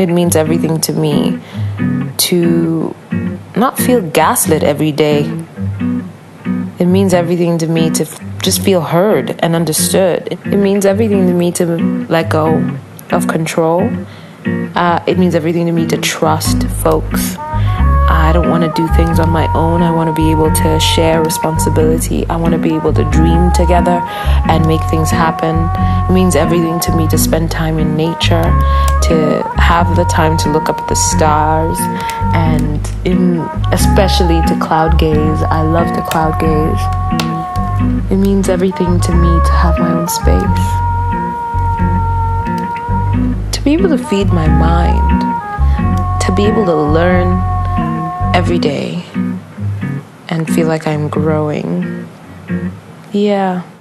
it means everything to me to not feel gaslit every day. It means everything to me to just feel heard and understood. It means everything to me to let go of control. It means everything to me to trust folks. I don't want to do things on my own. I want to be able to share responsibility. I want to be able to dream together and make things happen. It means everything to me to spend time in nature, to have the time to look up at the stars, and especially to cloud gaze. I love to cloud gaze. It means everything to me to have my own space. To be able to feed my mind, to be able to learn every day and feel like I'm growing. Yeah.